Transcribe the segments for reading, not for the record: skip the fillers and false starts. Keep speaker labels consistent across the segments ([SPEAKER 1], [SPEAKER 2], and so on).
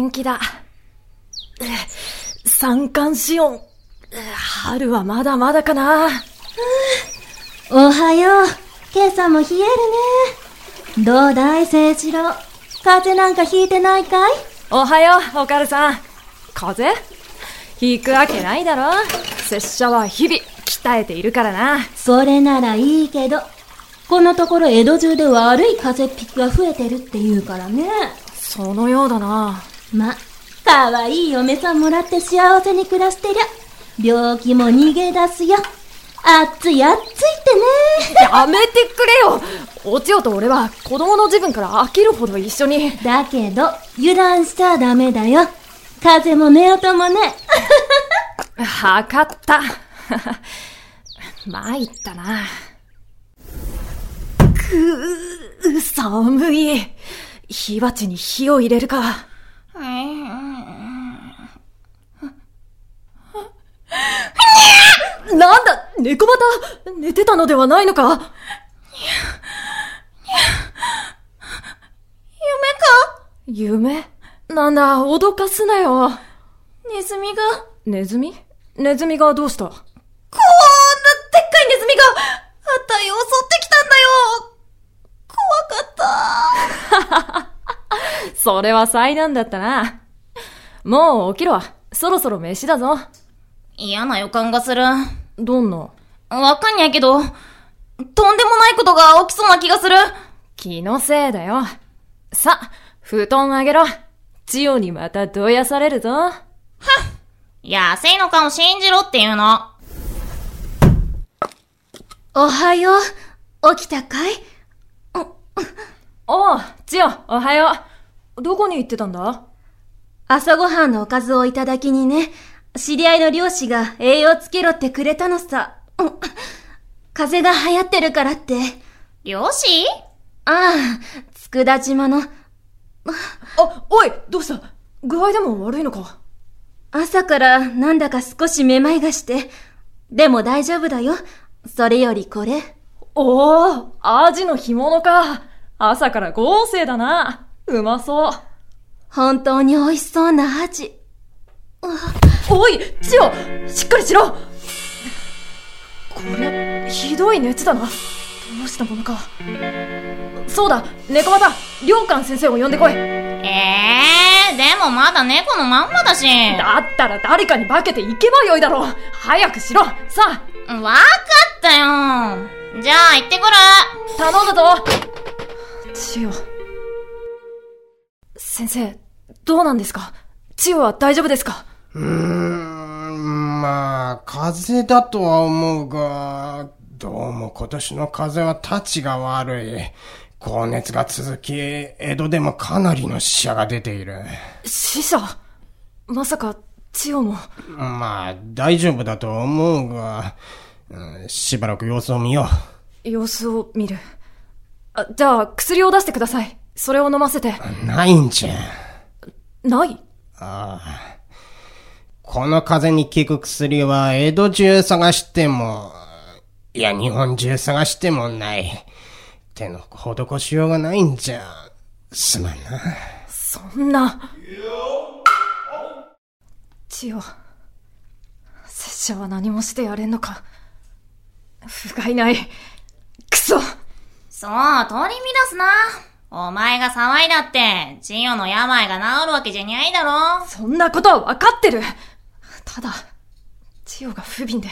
[SPEAKER 1] 元気だ。三寒四温。春はまだまだかな。
[SPEAKER 2] おはよう。今朝も冷えるね。どうだい、清一郎。風邪なんかひいてないかい？
[SPEAKER 1] おはよう、おかるさん。風邪？ひくわけないだろ。拙者は日々鍛えているからな。
[SPEAKER 2] それならいいけど、このところ江戸中で悪い風邪っぴきが増えてるって言うからね。
[SPEAKER 1] そのようだな。
[SPEAKER 2] ま、かわいい嫁さんもらって幸せに暮らしてりゃ、病気も逃げ出すよ。暑い暑いってね。
[SPEAKER 1] やめてくれよ。お千代と俺は子供の時分から飽きるほど一緒に。
[SPEAKER 2] だけど油断しちゃダメだよ。風邪も寝音もね。
[SPEAKER 1] わかった。参ったな。寒い。火鉢に火を入れるか。なんだ、猫バタ、寝てたのではないのか。夢か？夢？なんだ、脅かすなよ。
[SPEAKER 2] ネズミが。
[SPEAKER 1] ネズミ？ネズミがどうした？
[SPEAKER 2] こんなでっかいネズミが、あたいを襲ってきたんだよ。怖かった。
[SPEAKER 1] それは災難だったな。もう起きろ。そろそろ飯だぞ。
[SPEAKER 3] 嫌な予感がする。
[SPEAKER 1] どんな？
[SPEAKER 3] わかんにゃけど、とんでもないことが起きそうな気がする。
[SPEAKER 1] 気のせいだよ。さ、布団あげろ。千代にまたどやされるぞ。はっ。
[SPEAKER 3] 安いのかを信じろっていうの。
[SPEAKER 2] おはよう。起きたかい？
[SPEAKER 1] おう、千代、おはよう。どこに行ってたんだ？
[SPEAKER 2] 朝ごはんのおかずをいただきにね、知り合いの漁師が栄養つけろってくれたのさ。風邪が流行ってるからって。
[SPEAKER 3] 漁師？
[SPEAKER 2] ああ、佃島の。
[SPEAKER 1] おい、どうした？具合でも悪いのか？
[SPEAKER 2] 朝からなんだか少しめまいがして。でも大丈夫だよ。それよりこれ。
[SPEAKER 1] おー、アジの干物か。朝から豪勢だな。うまそう。
[SPEAKER 2] 本当に美味しそうなアジ。
[SPEAKER 1] おい、千代、しっかりしろ。これ、ひどい熱だな。どうしたものか。そうだ、猫又、良寛先生を呼んでこい。
[SPEAKER 3] でもまだ猫のまんまだし。
[SPEAKER 1] だったら誰かに化けて行けばよいだろう。早くしろ、さあ。
[SPEAKER 3] わかったよ。じゃあ行ってくる。
[SPEAKER 1] 頼んだぞ。千代。先生、どうなんですか？千代は大丈夫ですか？
[SPEAKER 4] まあ、風邪だとは思うが、どうも今年の風邪はたちが悪い。高熱が続き、江戸でもかなりの死者が出ている。
[SPEAKER 1] 死者？まさか、千代も。
[SPEAKER 4] まあ、大丈夫だと思うが、しばらく様子を見よ
[SPEAKER 1] う。様子を見る。じゃあ、薬を出してください。それを飲ませて。
[SPEAKER 4] ないんじゃ。
[SPEAKER 1] ない？
[SPEAKER 4] ああ。この風邪に効く薬は江戸中探しても、いや日本中探してもない。手の施しようがないんじゃ。すまんな。
[SPEAKER 1] そんな。千代。拙者は何もしてやれんのか。不甲斐ない。くそ。
[SPEAKER 3] そう、取り乱すな。お前が騒いだって、千代の病が治るわけじゃにゃいだろ。
[SPEAKER 1] そんなことは分かってる。ただ、千代が不憫で。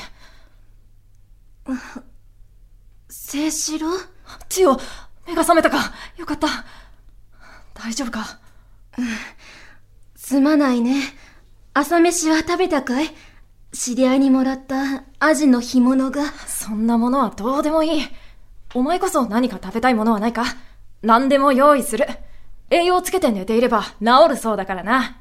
[SPEAKER 2] 清四郎？
[SPEAKER 1] 千代、目が覚めたか。よかった。大丈夫か？
[SPEAKER 2] すまないね。朝飯は食べたかい？知り合いにもらったアジの干物が。
[SPEAKER 1] そんなものはどうでもいい。お前こそ何か食べたいものはないか？何でも用意する。栄養つけて寝ていれば治るそうだからな。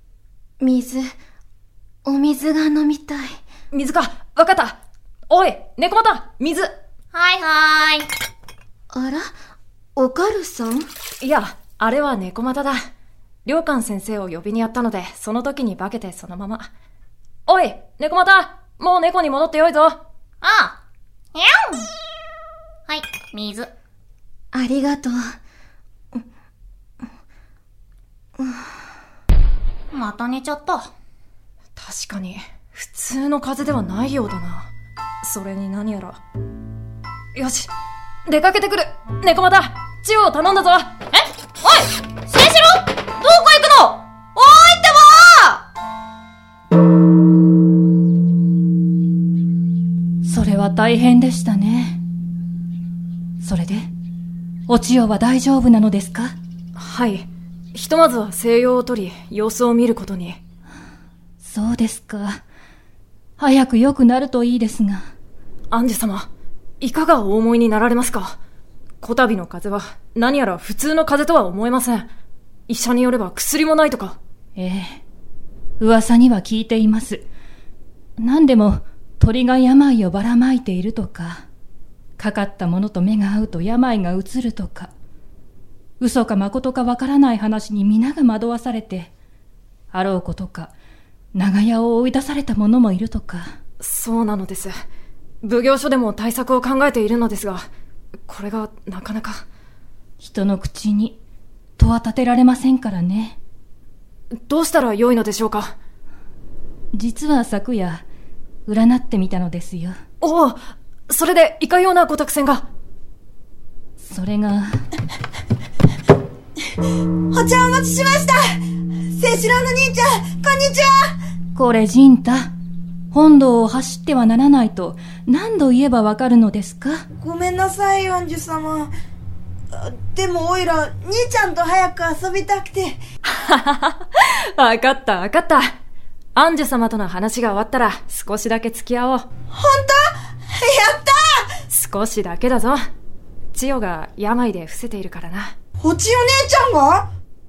[SPEAKER 2] お水が飲みたい。
[SPEAKER 1] 水か。わかった。おい、猫又、水。
[SPEAKER 3] はいはい。
[SPEAKER 2] あら、おかるさん？
[SPEAKER 1] いや、あれは猫又だ。良寛先生を呼びにやったので、その時に化けてそのまま。おい、猫又、もう猫に戻ってよいぞ。
[SPEAKER 3] ああ。にゃん。はい、水。
[SPEAKER 2] ありがとう。
[SPEAKER 3] また寝ちゃった。
[SPEAKER 1] 確かに、普通の風邪ではないようだな。それに何やら。よし、出かけてくる。猫又、千代を頼んだぞ。
[SPEAKER 3] おい清志郎、どこ行くの？おいってば！
[SPEAKER 5] それは大変でしたね。それで、お千代は大丈夫なのですか？
[SPEAKER 1] はい。ひとまずは静養を取り、様子を見ることに。
[SPEAKER 5] そうですか。早く良くなるといいですが。
[SPEAKER 1] アンジュ様、いかがお思いになられますか？こたびの風邪は何やら普通の風邪とは思えません。医者によれば薬もないとか。
[SPEAKER 5] ええ、噂には聞いています。何でも鳥が病をばらまいているとか、かかったものと目が合うと病がうつるとか、嘘か誠かわからない話に皆が惑わされて、あろうことか長屋を追い出された者もいるとか。
[SPEAKER 1] そうなのです。奉行所でも対策を考えているのですが、これがなかなか。
[SPEAKER 5] 人の口に戸は立てられませんからね。
[SPEAKER 1] どうしたらよいのでしょうか？
[SPEAKER 5] 実は昨夜占ってみたのですよ。
[SPEAKER 1] おお、それでいかようなご託宣が。
[SPEAKER 5] それが。
[SPEAKER 6] お茶お持ちしました。清志郎の兄ちゃん、こんにちは。
[SPEAKER 5] これ陣太、本堂を走ってはならないと何度言えばわかるのですか？
[SPEAKER 6] ごめんなさい、アンジュ様。でもおいら、兄ちゃんと早く遊びたくて。
[SPEAKER 1] わかったわかった。アンジュ様との話が終わったら少しだけ付き合おう。
[SPEAKER 6] 本当？やった
[SPEAKER 1] ー！少しだけだぞ。千代が病で伏せているからな。
[SPEAKER 6] お千代姉ちゃんが？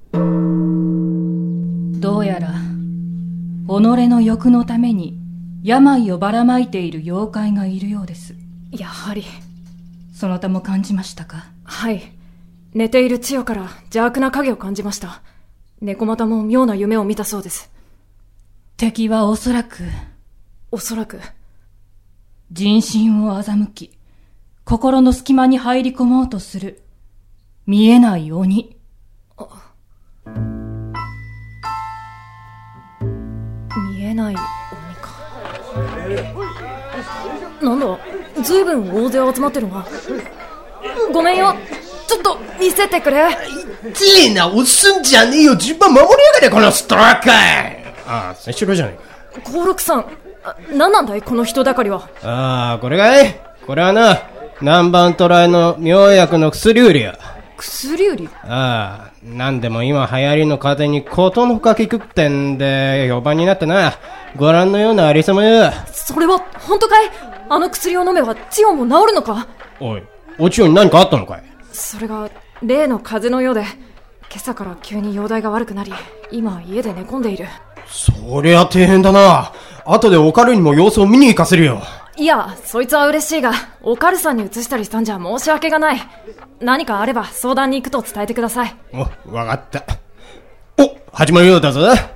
[SPEAKER 5] どうやら己の欲のために病をばらまいている妖怪がいるようです。
[SPEAKER 1] やはり。
[SPEAKER 5] そなたも感じましたか？
[SPEAKER 1] はい。寝ている千代から邪悪な影を感じました。猫又も妙な夢を見たそうです。
[SPEAKER 5] 敵はおそらく人心を欺き、心の隙間に入り込もうとする見えない鬼。
[SPEAKER 1] 見えない鬼か。なんだ、ずいぶん大勢集まってるな。ごめんよ、ちょっと見せてくれ。
[SPEAKER 4] てえな、押すんじゃねえよ。順番守りやがれ、このストラッカー。ああ、清志郎じゃねえか。
[SPEAKER 1] 幸六さん、何なんだいこの人だかりは。
[SPEAKER 4] ああ、これかい？これはな、南蛮渡来の妙薬の薬売りや。
[SPEAKER 1] 薬売り？
[SPEAKER 4] ああ、なんでも今流行りの風邪にことのほか効くってんで評判になってな。ご覧のようなありさまよ。
[SPEAKER 1] それは本当かい？あの薬を飲めば千代も治るのか？
[SPEAKER 4] おい、お千代に何かあったのかい？
[SPEAKER 1] それが例の風邪のようで、今朝から急に容体が悪くなり、今家で寝込んでいる。
[SPEAKER 4] そりゃ大変だな。後でおかるにも様子を見に行かせるよ。
[SPEAKER 1] いや、そいつは嬉しいが、おかるさんに移したりしたんじゃ申し訳がない。何かあれば相談に行くと伝えてください。
[SPEAKER 4] お、わかった。お、始まるようだぞ。
[SPEAKER 7] 寄って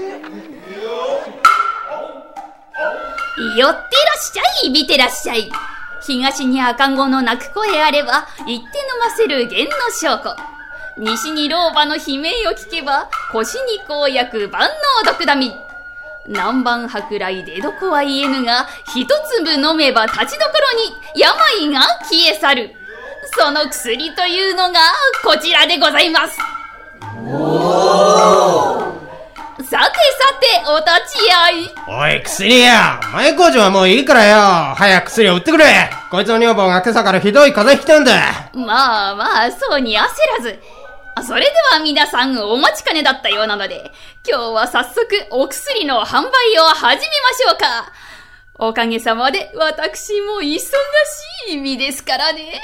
[SPEAKER 7] らっしゃい、見てらっしゃい。東に赤子の泣く声あれば、言って飲ませる弦の証拠。西に老婆の悲鳴を聞けば、腰に公約万能毒ダミ。南蛮舶来出どこは言えぬが、一粒飲めば立ちどころに病が消え去る。その薬というのがこちらでございます。さてさてお立ち会い。
[SPEAKER 4] おい、薬や。前工場はもういいからよ。早く薬を売ってくれ。こいつの女房が今朝からひどい風邪ひきたんだ。
[SPEAKER 7] まあまあ、そうに焦らず。それでは皆さんお待ちかねだったようなので、今日は早速お薬の販売を始めましょうか。おかげさまで私も忙しい身ですからね。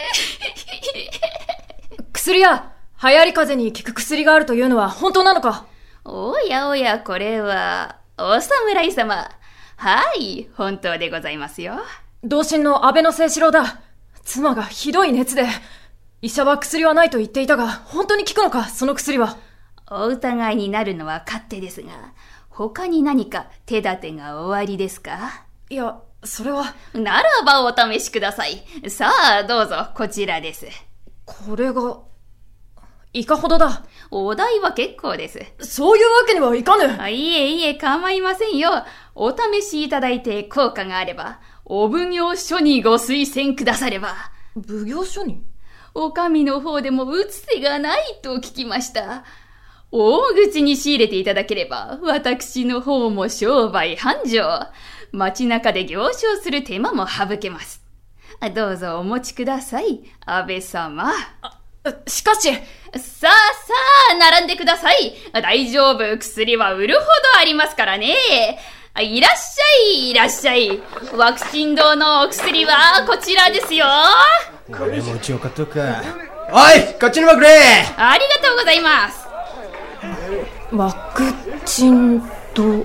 [SPEAKER 1] 薬や、流行り風邪に効く薬があるというのは本当なのか？
[SPEAKER 7] おやおや、これはお侍様。はい、本当でございますよ。
[SPEAKER 1] 同心の安倍の清志郎だ。妻がひどい熱で、医者は薬はないと言っていたが、本当に効くのか、その薬は。
[SPEAKER 7] お疑いになるのは勝手ですが、他に何か手立てがおありですか？
[SPEAKER 1] いや、それは。
[SPEAKER 7] ならばお試しください。さあ、どうぞ、こちらです。
[SPEAKER 1] これが、 いかほどだ。
[SPEAKER 7] お代は結構です。
[SPEAKER 1] そういうわけにはいかぬ。
[SPEAKER 7] いえ、構いませんよ。お試しいただいて効果があれば、お奉行所にご推薦くだされば。
[SPEAKER 1] 奉行所に？
[SPEAKER 7] お上の方でも打つ手がないと聞きました。大口に仕入れていただければ、私の方も商売繁盛。街中で行商する手間も省けます。どうぞお持ちください、安倍様。
[SPEAKER 1] しかし。
[SPEAKER 7] さあ、並んでください。大丈夫、薬は売るほどありますからね。いらっしゃい。ワクチン堂のお薬はこちらですよ。
[SPEAKER 4] 俺もうちを買っとくか。おい、こっちにもくれ。
[SPEAKER 7] ありがとうございます。
[SPEAKER 1] ワクチン堂。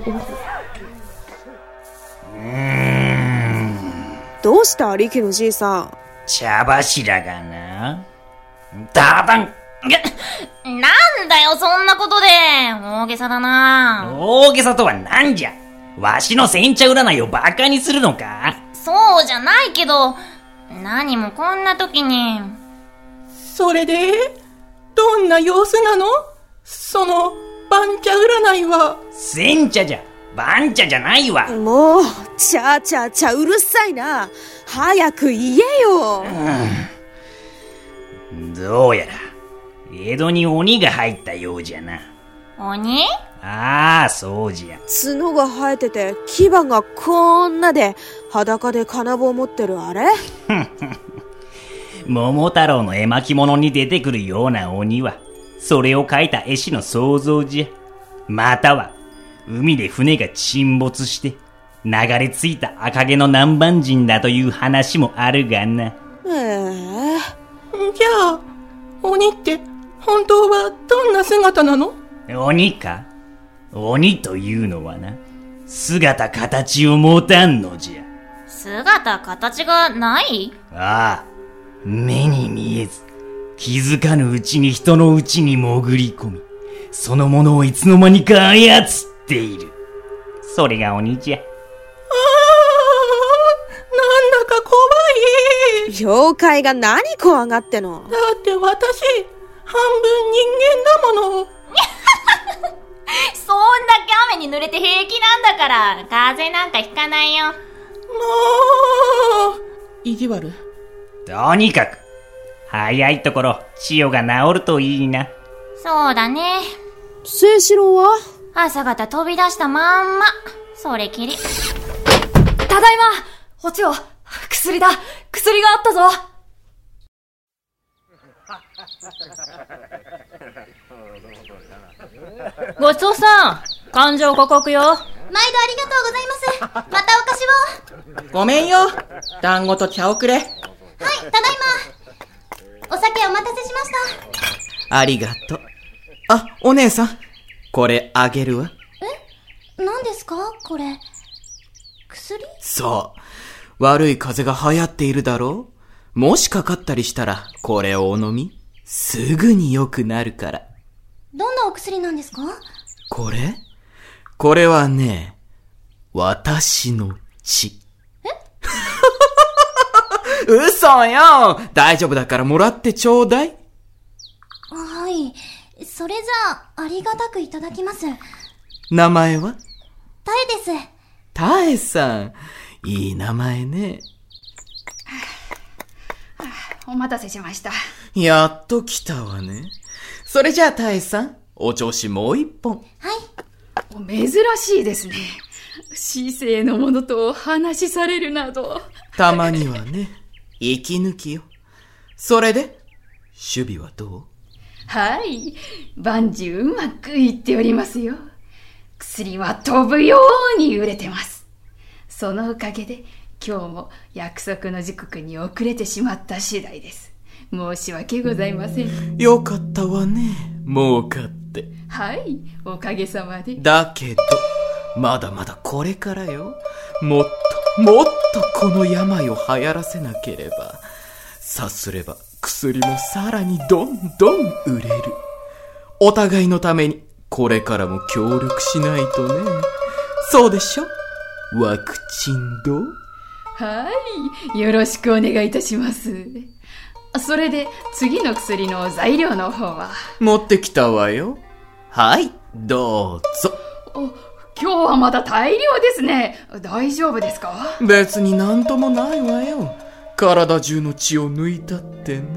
[SPEAKER 8] どうした力のじいさん。
[SPEAKER 9] 茶柱がな。ダダン。
[SPEAKER 3] なんだよ、そんなことで。大げさだな。
[SPEAKER 9] 大げさとはなんじゃ。わしの煎茶占いをバカにするのか？
[SPEAKER 3] そうじゃないけど、何もこんな時に。
[SPEAKER 10] それで、どんな様子なの？その、番茶占いは。
[SPEAKER 9] 煎茶じゃ。番茶じゃないわ。
[SPEAKER 8] もう、ちゃうるさいな。早く言えよ。
[SPEAKER 9] どうやら、江戸に鬼が入ったようじゃな。
[SPEAKER 3] 鬼？
[SPEAKER 9] ああ、そうじゃ。
[SPEAKER 8] 角が生えてて、牙がこんなで、裸で金棒持ってるあれ？
[SPEAKER 9] 桃太郎の絵巻物に出てくるような鬼は、それを描いた絵師の想像じゃ。または、海で船が沈没して、流れ着いた赤毛の南蛮人だという話もあるがな。
[SPEAKER 10] じゃあ、鬼って本当はどんな姿なの？
[SPEAKER 9] 鬼か？鬼というのはな、姿形を持たんのじゃ。
[SPEAKER 3] 姿形がない？
[SPEAKER 9] ああ、目に見えず、気づかぬうちに人のうちに潜り込み、そのものをいつの間にか操っている。それが鬼じゃ。
[SPEAKER 10] なんだか怖い。
[SPEAKER 8] 妖怪が何怖がっての？
[SPEAKER 10] だって私、半分人間だもの。
[SPEAKER 3] そんだけ雨に濡れて平気なんだから、風邪なんかひかないよ。も
[SPEAKER 10] う、意地悪。
[SPEAKER 9] とにかく、早いところ、千代が治るといいな。
[SPEAKER 3] そうだね。
[SPEAKER 8] 清四郎は？
[SPEAKER 3] 朝方飛び出したまんま。それきり。
[SPEAKER 1] ただいま！お千代、薬だ！薬があったぞ！ごちそうさん、勘定ご刻よ。
[SPEAKER 2] 毎度ありがとうございます。またお菓子を。
[SPEAKER 10] ごめんよ。団子と茶をくれ。
[SPEAKER 2] はい、ただいま。お酒お待たせしました。
[SPEAKER 11] ありがとう。あ、お姉さん。これあげるわ。
[SPEAKER 2] 何ですかこれ。薬？
[SPEAKER 11] そう。悪い風邪が流行っているだろう？もしかかったりしたら、これをお飲み。すぐに良くなるから。
[SPEAKER 2] どんなお薬なんですか？
[SPEAKER 11] これはね、私の血。嘘よ！大丈夫だからもらってちょうだい。
[SPEAKER 2] はい。それじゃあ、ありがたくいただきます。
[SPEAKER 11] 名前は？
[SPEAKER 2] タエです。
[SPEAKER 11] タエさん。いい名前ね。
[SPEAKER 7] お待たせしました。
[SPEAKER 11] やっと来たわね。それじゃあタエさん、お調子もう一本。
[SPEAKER 2] はい。
[SPEAKER 7] 珍しいですね。市政の者とお話しされるなど。
[SPEAKER 11] たまにはね、息抜きよ。それで、守備はどう？
[SPEAKER 7] はい、万事うまくいっておりますよ。薬は飛ぶように売れてます。そのおかげで、今日も約束の時刻に遅れてしまった次第です。申し訳ございません。
[SPEAKER 11] よかったわね、儲かって。
[SPEAKER 7] はい、おかげさまで。
[SPEAKER 11] だけど、まだまだこれからよ。もっとこの病を流行らせなければ。さすれば薬もさらにどんどん売れる。お互いのためにこれからも協力しないとね。そうでしょ？ワクチン堂？
[SPEAKER 7] はい、よろしくお願いいたします。 それで次の薬の材料の方は？
[SPEAKER 11] 持ってきたわよ。はい、どうぞ。
[SPEAKER 7] 今日はまだ大量ですね。大丈夫ですか？
[SPEAKER 11] 別になんともないわよ。体中の血を抜いたってね。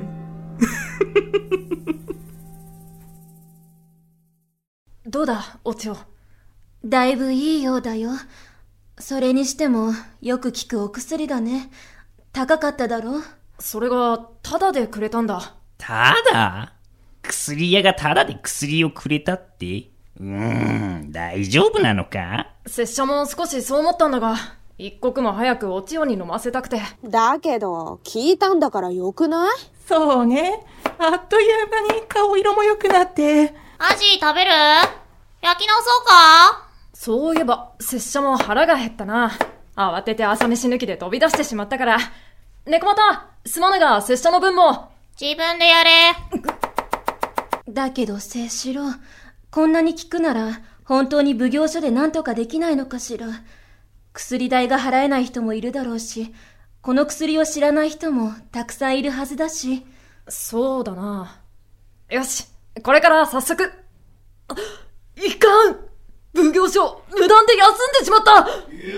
[SPEAKER 1] どうだ、お千代。
[SPEAKER 2] だいぶいいようだよ。それにしてもよく効くお薬だね。高かっただろ？
[SPEAKER 1] それがタダでくれたんだ。
[SPEAKER 9] タダ？薬屋がタダで薬をくれたって？大丈夫なのか？
[SPEAKER 1] 拙者も少しそう思ったんだが、一刻も早くお千代に飲ませたくて。
[SPEAKER 8] だけど、聞いたんだからよくない？
[SPEAKER 10] そうね。あっという間に顔色も良くなって。
[SPEAKER 3] アジ食べる？焼き直そうか？
[SPEAKER 1] そういえば、拙者も腹が減ったな。慌てて朝飯抜きで飛び出してしまったから。猫又、すまぬが拙者の分も。
[SPEAKER 3] 自分でやれ。
[SPEAKER 2] だけど清志郎、こんなに効くなら本当に奉行所で何とかできないのかしら。薬代が払えない人もいるだろうし、この薬を知らない人もたくさんいるはずだし。
[SPEAKER 1] そうだな。よし、これから早速。いかん、奉行所無断で休んでしまった。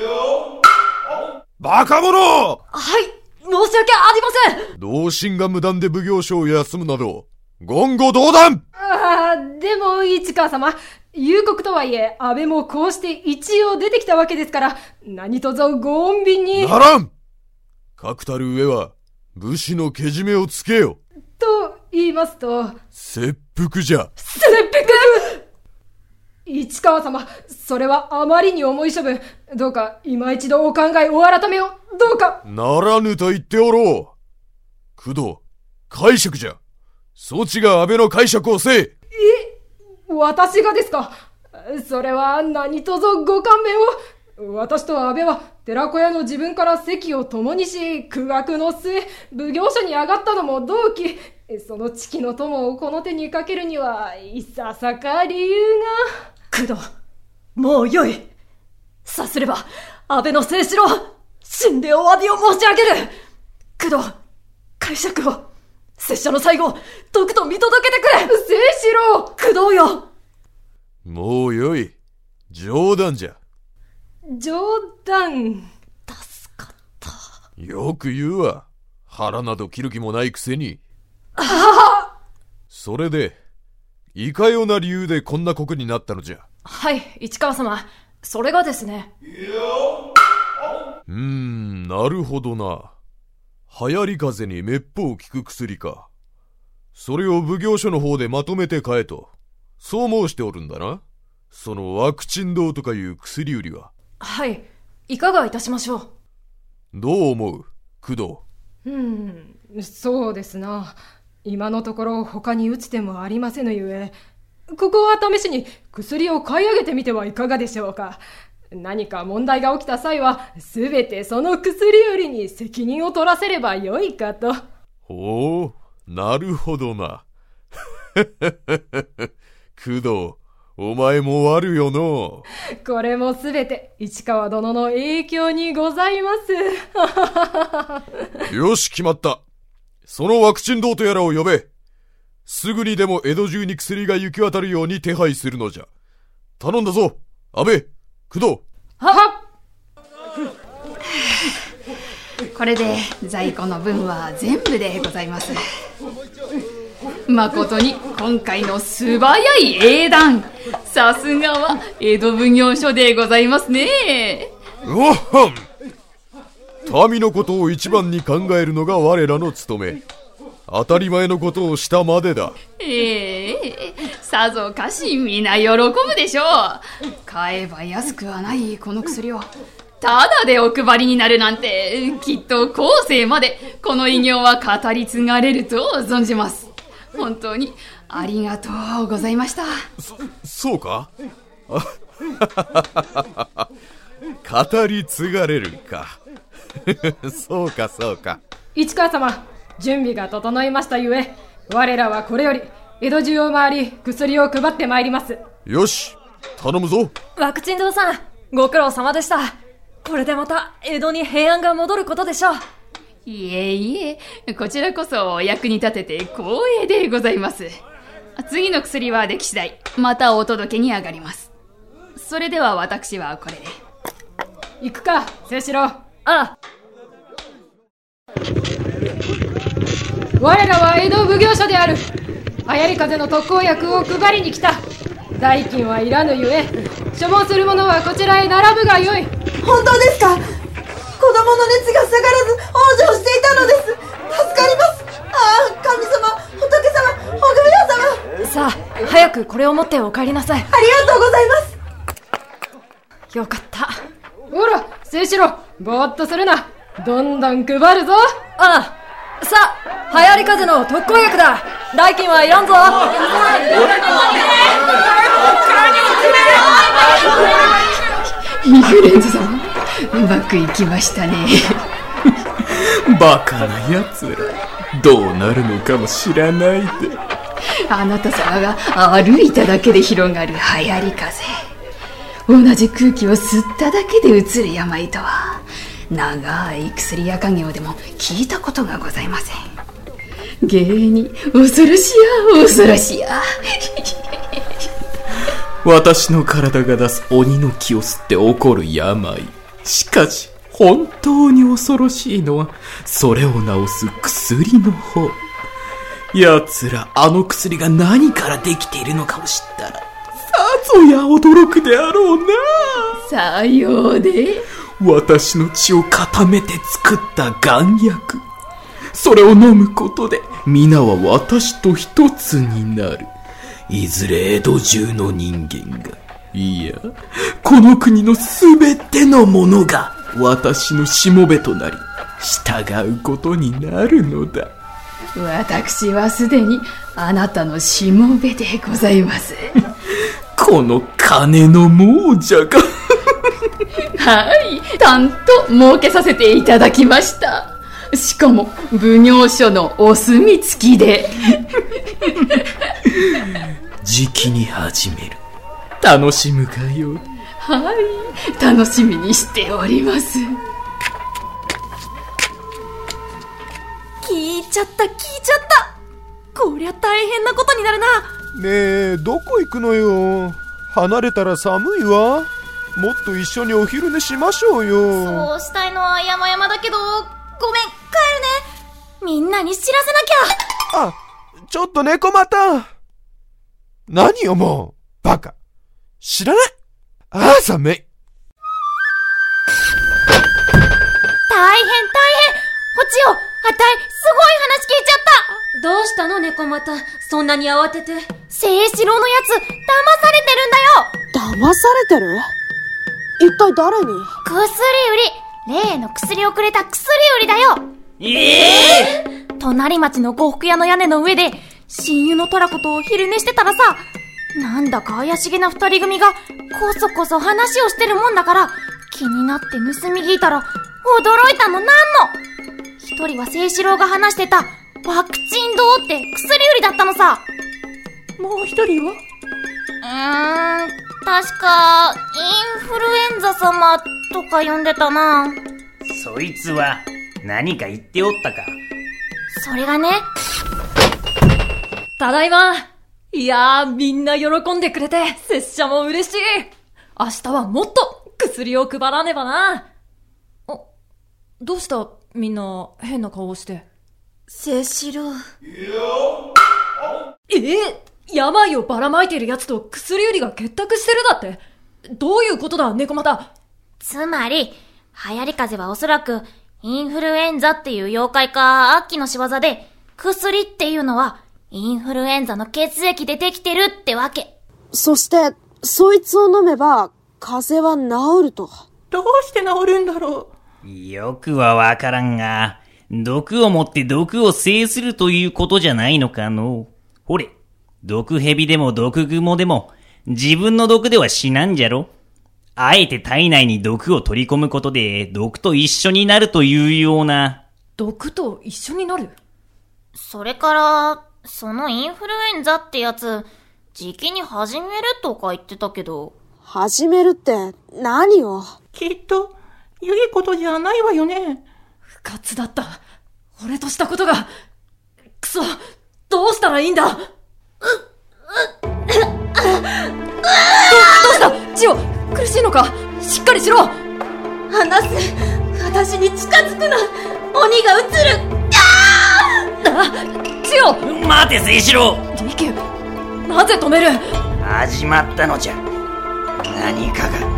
[SPEAKER 12] バカ者！
[SPEAKER 1] はい、申し訳ありません。
[SPEAKER 12] 同心が無断で奉行所を休むなど言語道断。
[SPEAKER 13] でも市川様、幽谷とはいえ安倍もこうして一応出てきたわけですから、何卒ご穏便に。
[SPEAKER 12] ならん。確たる上は武士のけじめをつけよ。
[SPEAKER 13] と言いますと？
[SPEAKER 12] 切腹じゃ。
[SPEAKER 13] 切腹！市川様、それはあまりに重い処分。どうか今一度お考えお改めを。どうか。
[SPEAKER 12] ならぬと言っておろう。工藤、解釈じゃ。そちが安倍の解釈をせえ。
[SPEAKER 13] 私がですか？それは何卒ご勘弁を。私と安倍は寺子屋の自分から席を共にし、苦学の末奉行所に上がったのも同期。その知己の友をこの手にかけるにはいささか理由が。
[SPEAKER 1] 工藤、もうよい。さすれば安倍の清志郎、死んでお詫びを申し上げる。工藤、解釈を拙者の最後、とくと見届けてくれ。
[SPEAKER 13] 清志郎、
[SPEAKER 1] 工藤よ。
[SPEAKER 12] もうよい。冗談じゃ。
[SPEAKER 13] 冗談。
[SPEAKER 1] 助かった。
[SPEAKER 12] よく言うわ。腹など切る気もないくせに。それで、いかような理由でこんなことになったのじゃ。
[SPEAKER 1] はい、市川様。それがですね。
[SPEAKER 12] なるほどな。流行り風邪にめっぽう効く薬か。それを奉行所の方でまとめて買えと。そう申しておるんだな。そのワクチン堂とかいう薬売りは。
[SPEAKER 1] はい、いかがいたしましょう。
[SPEAKER 12] どう思う、工
[SPEAKER 13] 藤。そうですな。今のところ他に打つ手もありませぬゆえ、ここは試しに薬を買い上げてみてはいかがでしょうか。何か問題が起きた際はすべてその薬売りに責任を取らせればよいかと。
[SPEAKER 12] ほう、なるほどな。工藤、お前も悪よの。
[SPEAKER 13] これもすべて市川殿の影響にございます。
[SPEAKER 12] よし、決まった。そのワクチン堂とやらを呼べ。すぐにでも江戸中に薬が行き渡るように手配するのじゃ。頼んだぞ、安倍、工藤。
[SPEAKER 13] はっ。
[SPEAKER 7] これで在庫の分は全部でございます。誠に今回の素早い英断、さすがは江戸奉行所でございますね。
[SPEAKER 12] おっはん。民のことを一番に考えるのが我らの務め。当たり前のことをしたまでだ。
[SPEAKER 7] さぞかし皆喜ぶでしょう。買えば安くはないこの薬をただでお配りになるなんて、きっと後世までこの偉業は語り継がれると存じます。本当にありがとうございました。
[SPEAKER 12] そうか語り継がれるか。そうかそうか。
[SPEAKER 13] 市川様、準備が整いましたゆえ、我らはこれより江戸中を回り薬を配ってまいります。
[SPEAKER 12] よし、頼むぞ。
[SPEAKER 1] ワクチン堂さん、ご苦労様でした。これでまた江戸に平安が戻ることでしょう。
[SPEAKER 7] いえいえ、こちらこそお役に立てて光栄でございます。次の薬はでき次第、またお届けに上がります。それでは私はこれで。
[SPEAKER 13] 行くか、清志郎。
[SPEAKER 1] ああ。
[SPEAKER 13] 我らは江戸奉行所である。流行り風の特効薬を配りに来た。代金はいらぬゆえ、所望する者はこちらへ並ぶがよい。
[SPEAKER 6] 本当ですか？子供の熱が下がらず往生していたのです。助かります。ああ、神様、仏様、お奉行様。
[SPEAKER 1] さあ、早くこれを持ってお帰りなさい。
[SPEAKER 6] ありがとうございます。
[SPEAKER 1] よかった。
[SPEAKER 13] ほら、清志郎、ぼーっとするな。どんどん配るぞ。
[SPEAKER 1] ああ、さあ、流行り風の特効薬だ。代金はいらんぞ。
[SPEAKER 7] インフルエンザ様、うまくいきましたね。
[SPEAKER 11] バカなやつら、どうなるのかも知らないで。
[SPEAKER 7] あなた様が歩いただけで広がる流行り風、同じ空気を吸っただけでうつる病とは、長い薬や家業でも聞いたことがございません。芸に恐ろしや恐ろしや。
[SPEAKER 11] 私の体が出す鬼の気を吸って起こる病。しかし本当に恐ろしいのはそれを治す薬の方。奴らあの薬が何からできているのかを知ったらさぞや驚くであろうな。
[SPEAKER 7] さようで、
[SPEAKER 11] 私の血を固めて作った丸薬、それを飲むことで皆は私と一つになる。いずれ江戸中の人間が、いやこの国のすべてのものが私のしもべとなり従うことになるのだ。
[SPEAKER 7] 私はすでにあなたのしもべでございます。
[SPEAKER 11] この金の亡者が
[SPEAKER 7] はい、たんと儲けさせていただきました。しかも奉行所のお墨付きで。
[SPEAKER 11] じきに始める。楽しむかよ。
[SPEAKER 7] はい、楽しみにしております。
[SPEAKER 1] 聞いちゃった。こりゃ大変なことになるな。
[SPEAKER 12] ねえ、どこ行くのよ。離れたら寒いわ。もっと一緒にお昼寝しましょうよ。
[SPEAKER 3] そうしたいのは山々だけど、ごめん、帰るね。みんなに知らせなきゃ。
[SPEAKER 12] あ、ちょっと猫又。何よもう、バカ。知らない。ああ、寒い。
[SPEAKER 3] 大変。こっちよ、あたい、すごい話聞いちゃった。
[SPEAKER 2] どうしたの猫又、そんなに慌てて。
[SPEAKER 3] 清志郎のやつ、騙されてるんだよ。
[SPEAKER 8] 騙されてる？一体誰に？
[SPEAKER 3] 薬売り。例の薬をくれた薬売りだよ。隣町の呉服屋の屋根の上で、親友のトラコと昼寝してたらさ、なんだか怪しげな二人組が、こそこそ話をしてるもんだから、気になって盗み聞いたら、驚いたのなんの。一人は清志郎が話してた、ワクチン堂って薬売りだったのさ。
[SPEAKER 10] もう一人は？
[SPEAKER 3] 確か、インフルエンザ様とか呼んでたな。
[SPEAKER 9] そいつは何か言っておったか？
[SPEAKER 3] それがね。
[SPEAKER 1] ただいま。いやー、みんな喜んでくれて、拙者も嬉しい。明日はもっと薬を配らねばな。どうしたみんな変な顔をして。
[SPEAKER 2] 清志郎。
[SPEAKER 1] 病をばらまいている奴と薬売りが結託してるだって。どういうことだ、猫又。
[SPEAKER 3] つまり、流行り風はおそらく、インフルエンザっていう妖怪か悪鬼の仕業で、薬っていうのは、インフルエンザの血液でできてるってわけ。
[SPEAKER 8] そして、そいつを飲めば、風邪は治ると。
[SPEAKER 10] どうして治るんだろ
[SPEAKER 9] う。よくはわからんが、毒を持って毒を制するということじゃないのかの。ほれ、毒蛇でも毒蜘蛛でも、自分の毒では死なんじゃろ。あえて体内に毒を取り込むことで、毒と一緒になるというような。
[SPEAKER 1] 毒と一緒になる？
[SPEAKER 3] それから、そのインフルエンザってやつ、時期に始めるとか言ってたけど。
[SPEAKER 8] 始めるって何を？
[SPEAKER 10] きっと、良いことじゃないわよね。
[SPEAKER 1] 不活だった。 俺としたことが。くそ、どうしたらいいんだ。どうした千代、苦しいのか。しっかりしろ。
[SPEAKER 2] 離せ。私に近づくな。鬼が映る。
[SPEAKER 1] 千代、
[SPEAKER 9] 待て清志郎。
[SPEAKER 1] 利休、なぜ止める。
[SPEAKER 9] 始まったのじゃ、何かが。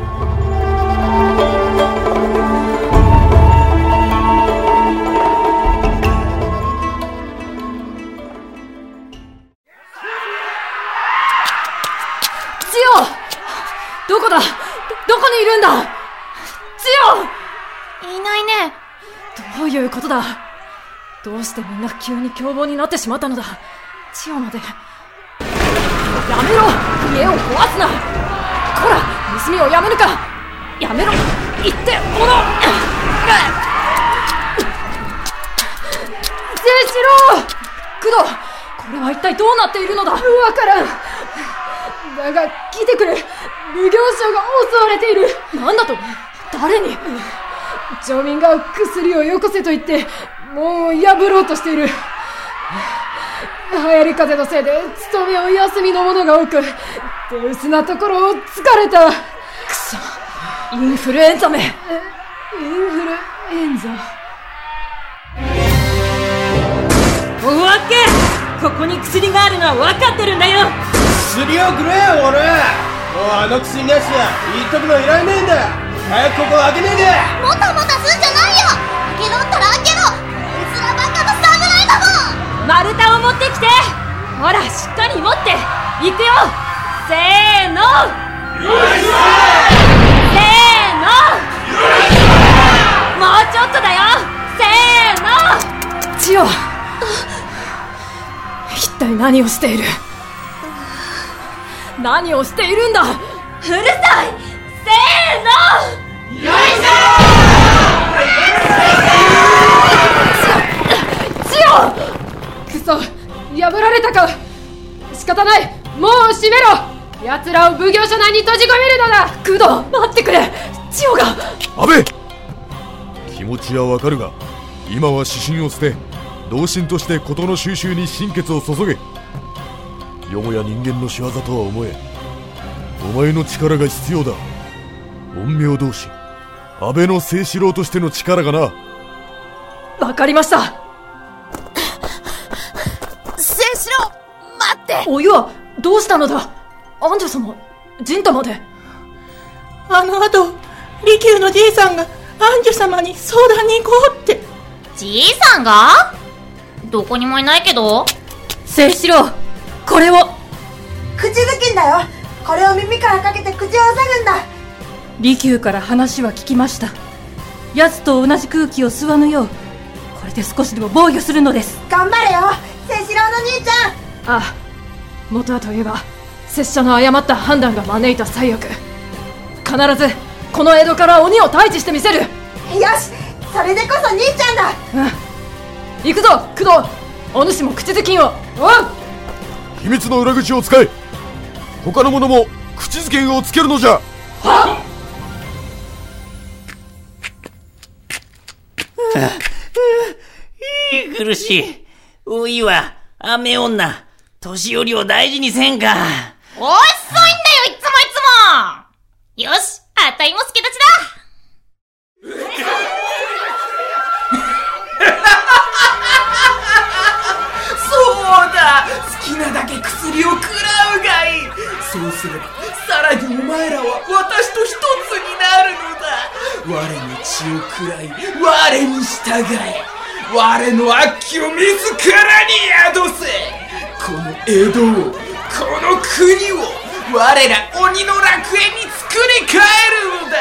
[SPEAKER 1] どこだ。どこにいるんだ。千
[SPEAKER 3] 代。いないね。
[SPEAKER 1] どういうことだ。どうしてみんな急に凶暴になってしまったのだ。千代まで。やめろ、家を壊すな。こら、盗みをやめるか。やめろ、言ってもの。清志郎、工藤、これは一体どうなっているのだ。
[SPEAKER 13] わからん。だが来てくれ。奉行所が襲われている。
[SPEAKER 1] なんだと。誰に。
[SPEAKER 13] 町民が薬をよこせと言って門を破ろうとしている。流行り風のせいで勤めを休みの者が多く、手薄なところを突かれた。
[SPEAKER 1] くそ、インフルエンザめ。
[SPEAKER 13] インフルエンザ。
[SPEAKER 14] おわけ、ここに薬があるのは分かってるんだよ。
[SPEAKER 4] 薬をくれよ、俺。もうあの薬なしは言っとくのいらねえんだ。早くここ開けねえで。
[SPEAKER 15] もたもたすんじゃないよ。開けろったら開けろ。うずらばっかの侍だもん。
[SPEAKER 14] 丸太を持ってきて。ほら、しっかり持って。いくよ。せーの。よいしょ。せーの。よいしょ。もうちょっとだよ。せーの。
[SPEAKER 1] 千代、一体何をしている。何をしているんだ。うる
[SPEAKER 14] さい。せーの。よいしょ。
[SPEAKER 1] 千代。
[SPEAKER 13] くそ、破られたか。仕方ない、門を閉めろ。奴らを奉行所内に閉じ込めるのだ。
[SPEAKER 1] 工藤、待ってくれ。千代が。
[SPEAKER 12] 安倍、気持ちはわかるが、今は指針を捨て、同心として事の収拾に心血を注げ。よもや人間の仕業とは思え。お前の力が必要だ。陰陽同心、安倍の清志郎としての力がな。
[SPEAKER 1] わかりました。
[SPEAKER 15] 清志郎、待って。
[SPEAKER 1] おいはどうしたのだ。安女様、陣太まで。
[SPEAKER 10] あの後、利休のじいさんが安女様に相談に行こうって。
[SPEAKER 3] じいさんが？どこにもいないけど。
[SPEAKER 5] 清志郎、これを。
[SPEAKER 6] 口づきんだよ。これを耳からかけて口を塞ぐんだ。
[SPEAKER 5] 利休から話は聞きました。奴と同じ空気を吸わぬよう、これで少しでも防御するのです。
[SPEAKER 6] 頑張れよ、清志郎の兄ち
[SPEAKER 1] ゃん。ああ、元はといえば拙者の誤った判断が招いた災厄。必ずこの江戸から鬼を退治してみせる。
[SPEAKER 6] よし、それでこそ兄ちゃんだ。
[SPEAKER 1] うん、行くぞ工藤。お主も口づきんを。おう。
[SPEAKER 12] 秘密の裏口を使え。他の者も口づけをつけるのじゃ。
[SPEAKER 1] はっ。
[SPEAKER 9] 苦しい。おいは雨女、年寄りを大事にせんか。
[SPEAKER 3] 遅いんだよ、いつもいつも。よし、あたいも助立ちだ。
[SPEAKER 11] そうだ、好きなだけ薬を食らうがいい。そうすればさらにお前らは私と一つになるのだ。我に血を食らい、我に従え。我の悪鬼を自らに宿せ。この江戸を、この国を、我ら鬼の楽園に作り変えるのだ。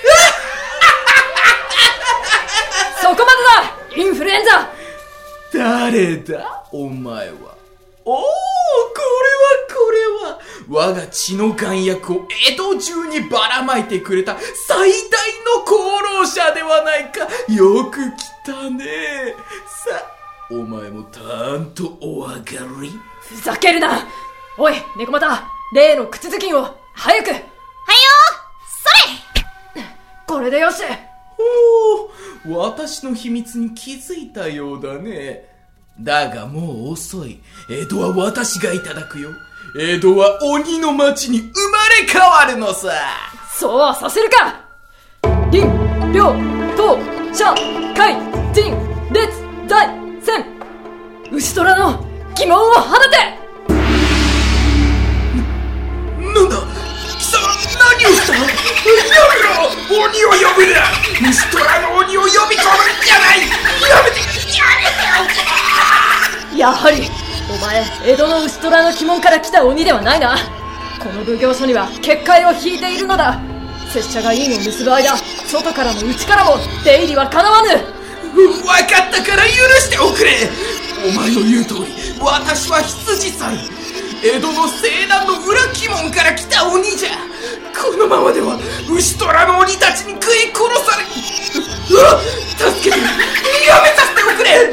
[SPEAKER 1] そこまでだ、インフルエンザ。
[SPEAKER 11] 誰だお前は。おお、これは我が血の丸薬を江戸中にばらまいてくれた最大の功労者ではないか。よく来たね。さあ、お前もたーんとお上がり。
[SPEAKER 1] ふざけるな。おい猫又、例の口づきんを早く。
[SPEAKER 3] はよ、それ。
[SPEAKER 1] これでよし。
[SPEAKER 11] おお、私の秘密に気づいたようだね。だがもう遅い。江戸は私がいただくよ。江戸は鬼の町に生まれ変わるのさ。
[SPEAKER 1] そうはさせるか。林、梁、唐、謝、海、陣、列、在、戦。牛虎の鬼門を放て。
[SPEAKER 11] なんだ貴様、何をしたの。やめろ、鬼を呼ぶな。牛虎の鬼を呼び込むんじゃない。やめて
[SPEAKER 1] やはりお前、江戸の牛虎の鬼門から来た鬼ではないな。この奉行所には結界を引いているのだ。拙者が印を結ぶ間、外からも内からも出入りはかなわぬ。
[SPEAKER 11] 分かったから許しておくれ。お前の言う通り、私は羊さん。江戸の西南の裏鬼門から来た鬼じゃ。このままでは牛虎の鬼たちに食い殺され。助けて、やめさせておくれ。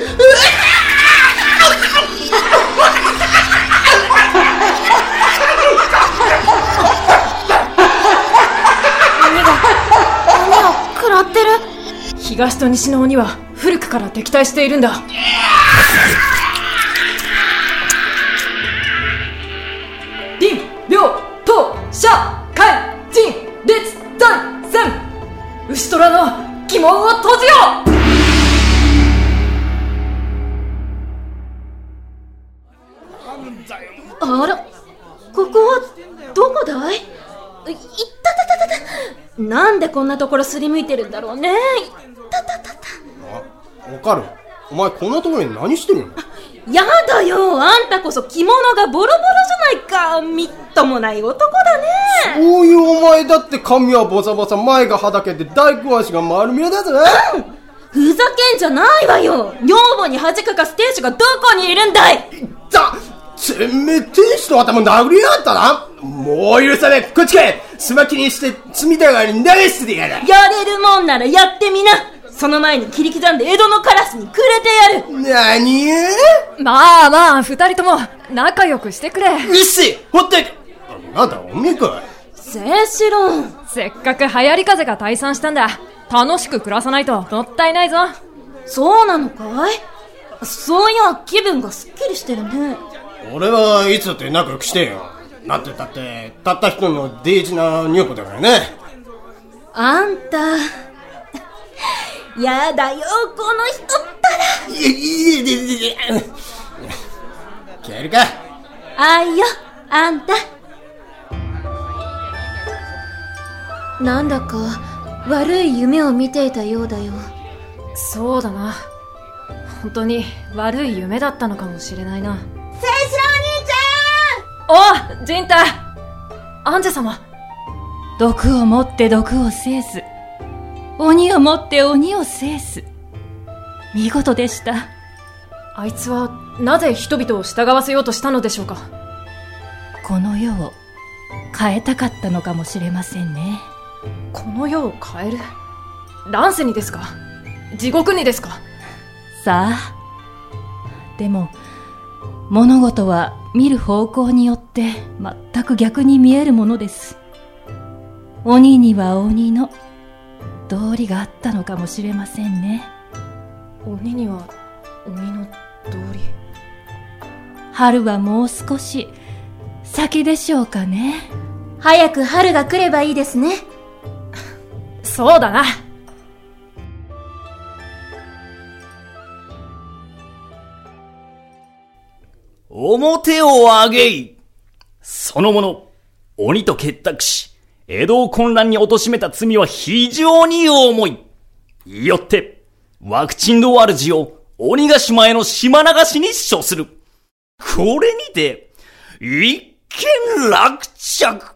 [SPEAKER 3] 鬼を食らってる。
[SPEAKER 1] 東と西の鬼は古くから敵対しているんだ。林、梁、唐、謝、海、陣、列、在、戦。牛虎の鬼門を閉じよう。
[SPEAKER 2] あら、ここはどこだい？いったたたたた。なんでこんなところすりむいてるんだろうね。いったたたた。
[SPEAKER 4] あ、わかる。お前こんなところに何してるの。
[SPEAKER 2] やだよ、あんたこそ着物がボロボロじゃないか。みっともない男だね。
[SPEAKER 4] そういうお前だって髪はボサボサ、前がはだけて大根足が丸見えだぜ。
[SPEAKER 2] ふざけんじゃないわよ。女房に恥かかす亭主がどこにいるんだい。
[SPEAKER 4] てめえ亭主の頭殴りやがったな。もう許さねえ。こっち来い。すまきにして罪だがりに投げ捨ててやる。
[SPEAKER 2] やれるもんならやってみな。その前に切り刻んで江戸のカラスにくれてやる。
[SPEAKER 4] 何？
[SPEAKER 1] まあまあ、二人とも仲良くしてくれ。
[SPEAKER 4] うっせ。ほって。なんだおめえか。
[SPEAKER 2] 清四郎、
[SPEAKER 1] せっかく流行り風が退散したんだ。楽しく暮らさないともったいないぞ。
[SPEAKER 2] そうなのかい。そういや気分がすっきりしてるね。
[SPEAKER 4] 俺はいつだって仲良くしてよ。なんて言ったってたった一人の大事な女房だからね。
[SPEAKER 2] あんたやだよ、この人ったら。
[SPEAKER 4] いや帰るか。
[SPEAKER 2] あいよ、あんた。なんだか悪い夢を見ていたようだよ。
[SPEAKER 1] そうだな。本当に悪い夢だったのかもしれないな。
[SPEAKER 15] 清四郎兄ちゃん。
[SPEAKER 1] おう、ジンタ。アンジェ様。
[SPEAKER 5] 毒をもって毒を制す。鬼をもって鬼を制す。見事でした。
[SPEAKER 1] あいつはなぜ人々を従わせようとしたのでしょうか。
[SPEAKER 5] この世を変えたかったのかもしれませんね。
[SPEAKER 1] この世を変える？乱世にですか？地獄にですか？
[SPEAKER 5] さあ。でも物事は見る方向によって全く逆に見えるものです。鬼には鬼の道理があったのかもしれませんね。
[SPEAKER 1] 鬼には鬼の道理。
[SPEAKER 5] 春はもう少し先でしょうかね。
[SPEAKER 2] 早く春が来ればいいですね。
[SPEAKER 1] そうだな。
[SPEAKER 9] 表を上げい。その者、鬼と結託し、江戸を混乱に貶めた罪は非常に重い。よって、ワクチンの主を鬼ヶ島への島流しに処する。これにて、一件落着。